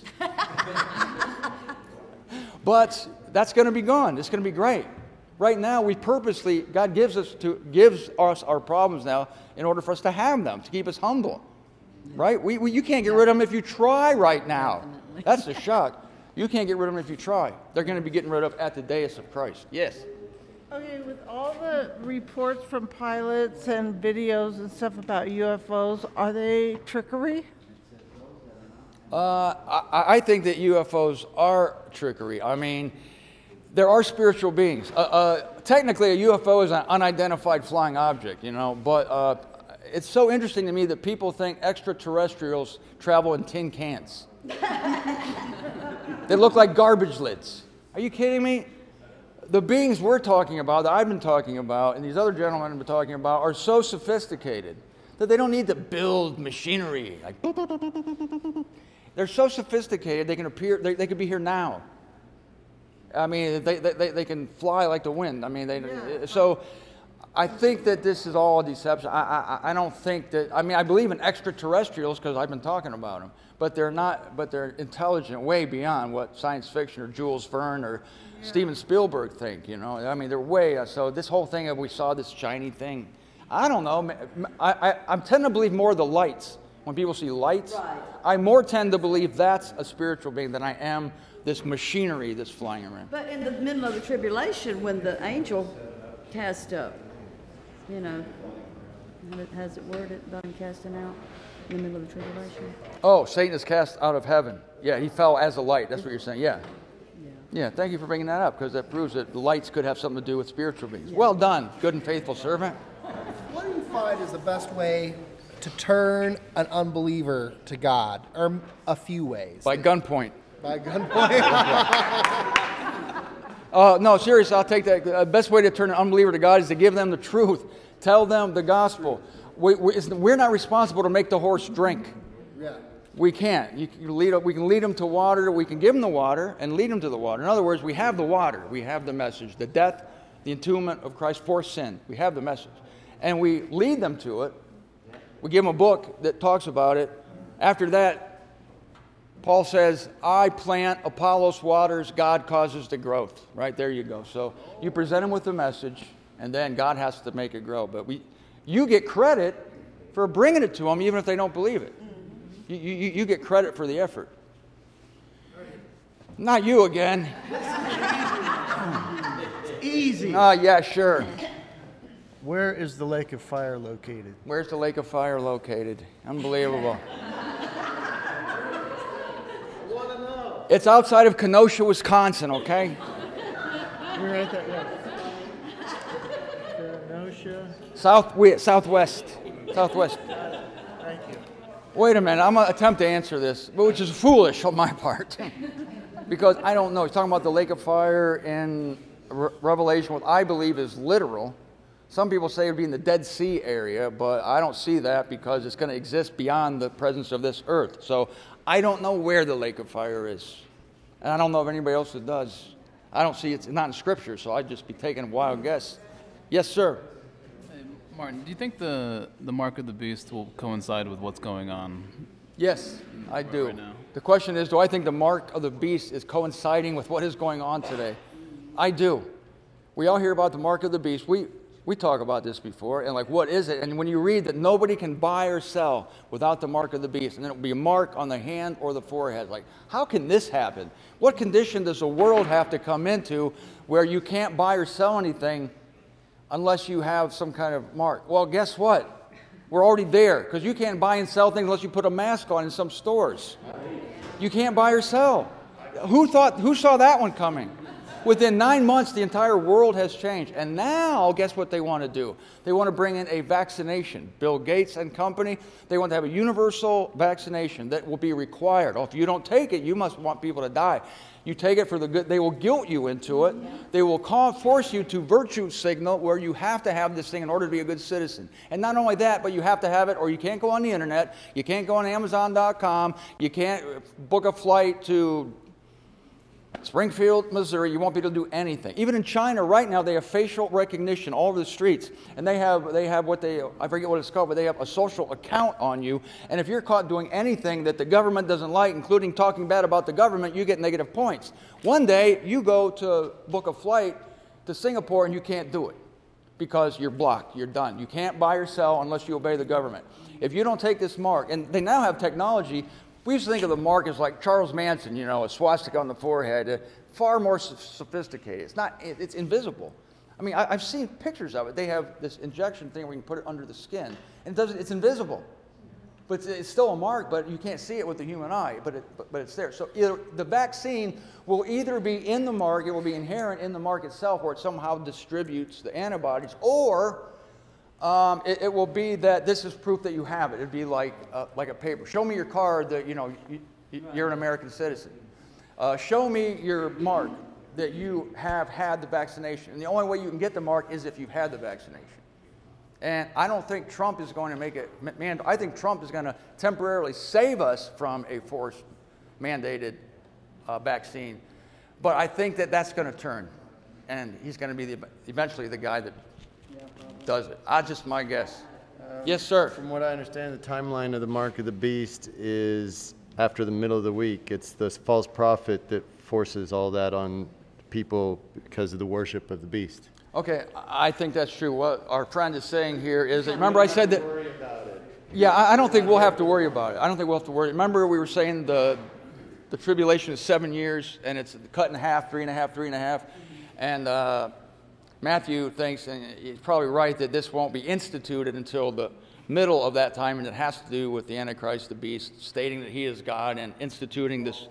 Speaker 2: But that's going to be gone. It's going to be great. Right now, we purposely, God gives us to gives us our problems now in order for us to have them, to keep us humble. Right? We, we, you can't get rid of them if you try right now. That's the shock. You can't get rid of them if you try. They're going to be getting rid of at the dais of Christ. Yes?
Speaker 14: Okay, with all the reports from pilots and videos and stuff about U F Os, are they trickery?
Speaker 2: Uh, I, I think that U F Os are trickery. I mean, there are spiritual beings. Uh, uh, technically, a U F O is an unidentified flying object, you know, but uh, it's so interesting to me that people think extraterrestrials travel in tin cans. They look like garbage lids. Are you kidding me? The beings we're talking about, that I've been talking about, and these other gentlemen have been talking about, are so sophisticated that they don't need to build machinery. Like, they're so sophisticated, they can appear, they, they could be here now. I mean, they, they, they can fly like the wind. I mean, they, yeah. So I think that this is all a deception. I, I, I don't think that, I mean, I believe in extraterrestrials because I've been talking about them, but they're not, but they're intelligent way beyond what science fiction or Jules Verne or yeah. Steven Spielberg think, you know. I mean, they're way, so this whole thing of we saw this shiny thing, I don't know. I, I, I tend to believe more the lights. When people see lights, right. I more tend to believe that's a spiritual being than I am this machinery that's flying around.
Speaker 9: But in the middle of the tribulation, when the angel cast up, you know, has it worded about him casting out in the middle of the tribulation?
Speaker 2: Oh, Satan is cast out of heaven. Yeah, he fell as a light. That's what you're saying. Yeah. Yeah, yeah thank you for bringing that up because that proves that the lights could have something to do with spiritual beings. Yeah. Well done, good and faithful servant.
Speaker 15: What do you find is the best way to turn an unbeliever to God? Or a few ways.
Speaker 2: By gunpoint.
Speaker 15: By gunpoint.
Speaker 2: uh, no, seriously, I'll take that. The best way to turn an unbeliever to God is to give them the truth. Tell them the gospel. We, we, we're not responsible to make the horse drink.
Speaker 15: Yeah.
Speaker 2: We can't. You can lead, we can lead them to water. We can give them the water and lead them to the water. In other words, we have the water. We have the message. The death, the entombment of Christ for sin. We have the message. And we lead them to it We give them a book that talks about it. After that, Paul says, I plant, Apollos waters, God causes the growth. Right, there you go. So you present them with the message, and then God has to make it grow. But we, you get credit for bringing it to them, even if they don't believe it. You, you, you get credit for the effort. Not you again.
Speaker 3: Easy.
Speaker 2: Ah, yeah, sure.
Speaker 3: Where is the lake of fire located?
Speaker 2: Where's the lake of fire located? Unbelievable. It's outside of Kenosha, Wisconsin, okay?
Speaker 3: You're right there, yeah. Kenosha.
Speaker 2: South, southwest. Southwest.
Speaker 3: Thank you.
Speaker 2: Wait a minute, I'm going to attempt to answer this, which is foolish on my part. Because I don't know. He's talking about the lake of fire in Re- Revelation, what I believe is literal. Some people say it would be in the Dead Sea area, but I don't see that because it's going to exist beyond the presence of this earth. So I don't know where the lake of fire is. And I don't know if anybody else that does. I don't see it. It's not in Scripture, so I'd just be taking a wild guess. Yes, sir.
Speaker 16: Hey, Martin, do you think the, the mark of the beast will coincide with what's going on?
Speaker 2: Yes, I do.
Speaker 16: Right now?
Speaker 2: The question is, do I think the mark of the beast is coinciding with what is going on today? I do. We all hear about the mark of the beast. We we talk about this before, and like, what is it? And when you read that nobody can buy or sell without the mark of the beast, and then it will be a mark on the hand or the forehead. Like, how can this happen? What condition does the world have to come into where you can't buy or sell anything unless you have some kind of mark? Well, guess what? We're already there, because you can't buy and sell things unless you put a mask on in some stores. You can't buy or sell. Who thought? Who saw that one coming? Within nine months, the entire world has changed. And now, guess what they want to do? They want to bring in a vaccination. Bill Gates and company, they want to have a universal vaccination that will be required. Oh, if you don't take it, you must want people to die. You take it for the good. They will guilt you into it. They will call, force you to virtue signal where you have to have this thing in order to be a good citizen. And not only that, but you have to have it or you can't go on the internet. You can't go on Amazon dot com. You can't book a flight to Springfield, Missouri. You won't be able to do anything. Even in China right now, they have facial recognition all over the streets. And they have they have what they, I forget what it's called, but they have a social account on you. And if you're caught doing anything that the government doesn't like, including talking bad about the government, you get negative points. One day, you go to book a flight to Singapore and you can't do it because you're blocked. You're done. You can't buy or sell unless you obey the government. If you don't take this mark, and they now have technology. We used to think of the mark as like Charles Manson, you know, a swastika on the forehead, uh, far more sophisticated. It's not, it's invisible. I mean, I, I've seen pictures of it. They have this injection thing where you can put it under the skin, and it doesn't, it's invisible. But it's, it's still a mark, but you can't see it with the human eye, but, it, but, but it's there. So either, the vaccine will either be in the mark, it will be inherent in the mark itself, or it somehow distributes the antibodies, or Um, it, it will be that this is proof that you have it. It'd be like uh, like a paper. Show me your card that you know you, you're an American citizen. Uh, show me your mark that you have had the vaccination. And the only way you can get the mark is if you've had the vaccination. And I don't think Trump is going to make it. Man, I think Trump is going to temporarily save us from a forced mandated uh, vaccine. But I think that that's going to turn, and he's going to be the, eventually the guy that does it. I just my guess.
Speaker 17: Um,
Speaker 2: Yes, sir.
Speaker 17: From what I understand, the timeline of the mark of the beast is after the middle of the week. It's the false prophet that forces all that on people because of the worship of the beast.
Speaker 2: Okay, I think that's true. What our friend is saying here is that, remember I said that, yeah, I I don't think we'll have to worry about it. I don't think we'll have to worry. Remember we were saying the the tribulation is seven years, and it's cut in half, three and a half, three and a half. And uh, Matthew thinks, and he's probably right, that this won't be instituted until the middle of that time, and it has to do with the Antichrist, the beast, stating that he is God and instituting this.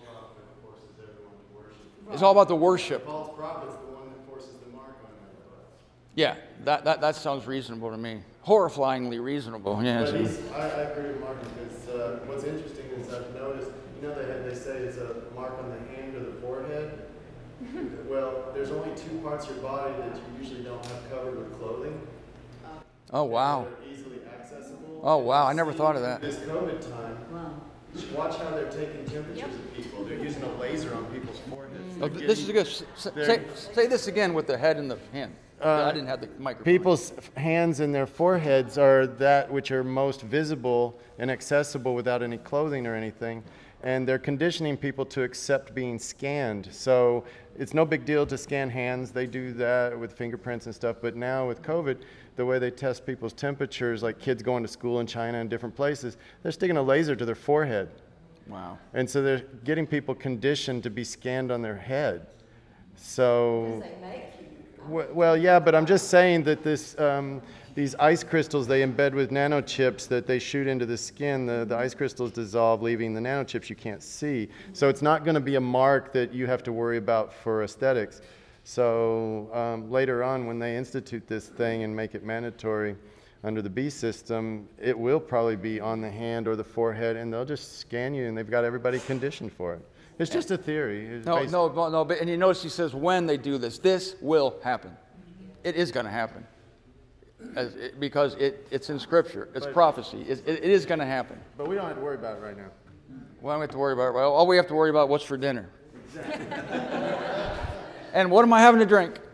Speaker 2: It's all about the worship.
Speaker 17: The false prophet's the one that forces the mark on everybody.
Speaker 2: Yeah, that, that, that sounds reasonable to me. Horrifyingly reasonable. Yeah.
Speaker 17: But he's, I, I agree with Mark because uh, what's interesting is I've noticed, you know, they, have, they say it's a mark on the hand or the forehead. Well, there's only two parts of your body that you usually don't have covered with clothing.
Speaker 2: Oh, wow.
Speaker 17: They're easily accessible.
Speaker 2: Oh, wow. I never thought of that.
Speaker 17: This COVID time,
Speaker 9: Wow.
Speaker 17: Just watch how they're taking temperatures of people. They're using a laser on people's foreheads.
Speaker 2: Oh,
Speaker 17: They're
Speaker 2: this is
Speaker 17: getting-
Speaker 2: good. S- s-
Speaker 17: they're-
Speaker 2: Say, say this again with the head and the hand.
Speaker 17: Uh,
Speaker 2: I didn't have the microphone.
Speaker 17: People's hands and their foreheads are that which are most visible and accessible without any clothing or anything. And they're conditioning people to accept being scanned. So it's no big deal to scan hands. They do that with fingerprints and stuff. But now with COVID, the way they test people's temperatures, like kids going to school in China and different places, they're sticking a laser to their forehead.
Speaker 2: Wow.
Speaker 17: And so they're getting people conditioned to be scanned on their head. So, w- well, yeah, but I'm just saying that this, um, these ice crystals they embed with nanochips that they shoot into the skin, the, the ice crystals dissolve, leaving the nanochips you can't see. So it's not going to be a mark that you have to worry about for aesthetics. So um, later on, when they institute this thing and make it mandatory under the B system, it will probably be on the hand or the forehead, and they'll just scan you, and they've got everybody conditioned for it. It's just a theory. It's
Speaker 2: No,
Speaker 17: based-
Speaker 2: no, no, no. But, and you notice he says when they do this, this will happen. It is going to happen. As it, because it, it's in Scripture. It's
Speaker 17: But-
Speaker 2: prophecy. It, it, it is going to happen.
Speaker 17: But we don't have to worry about it right now.
Speaker 2: Well, I don't have to worry about it. Well, all we have to worry about what's for dinner. And what am I having to drink?